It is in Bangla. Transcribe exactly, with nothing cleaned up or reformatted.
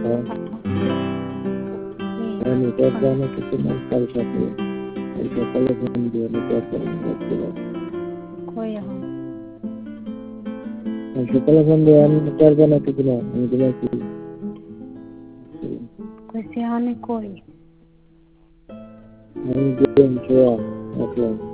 নেটওয়ার্ক জানা কিছু না কাল সকালে কাল সকালে ফোন দিয়ে নেটওয়ার্ক জানা করতে পারবো কই এখন কাল সকালে ফোন দিয়ে নেটওয়ার্ক জানা কিছু না আমি তোমাকে কইছি আমি কই আমি গেম খেয়া এখন